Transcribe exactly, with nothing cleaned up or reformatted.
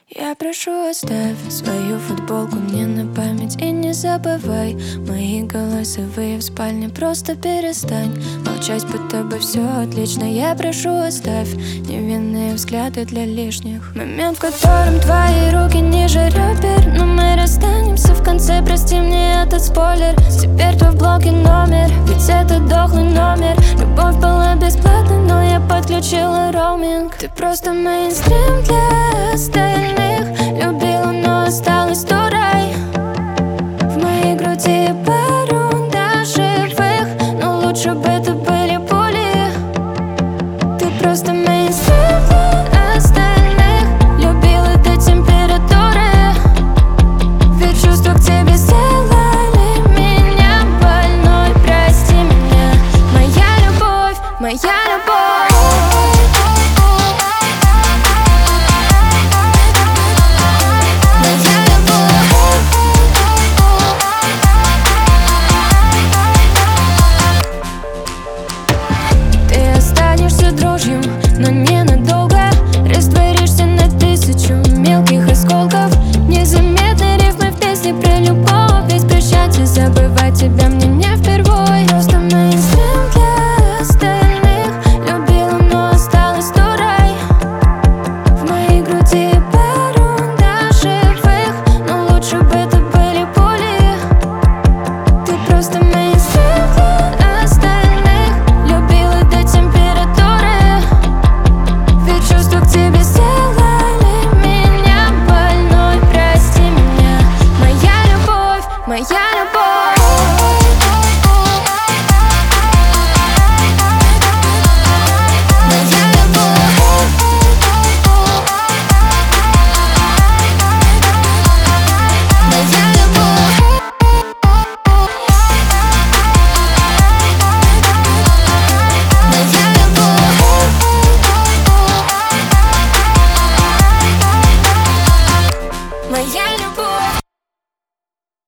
Я прошу, оставь свою футболку мне на память. И не забывай мои голосовые в спальне. Просто перестань молчать, будто бы все отлично. Я прошу, оставь невинные взгляды для лишних. Момент, в котором твои руки ниже ребер. Но мы расстанемся в конце, прости мне этот спойлер. Теперь твой в блоке номер, ведь это дохлый номер. Любовь была бесплатной, но я подключила роуминг. Ты просто мейнстрим для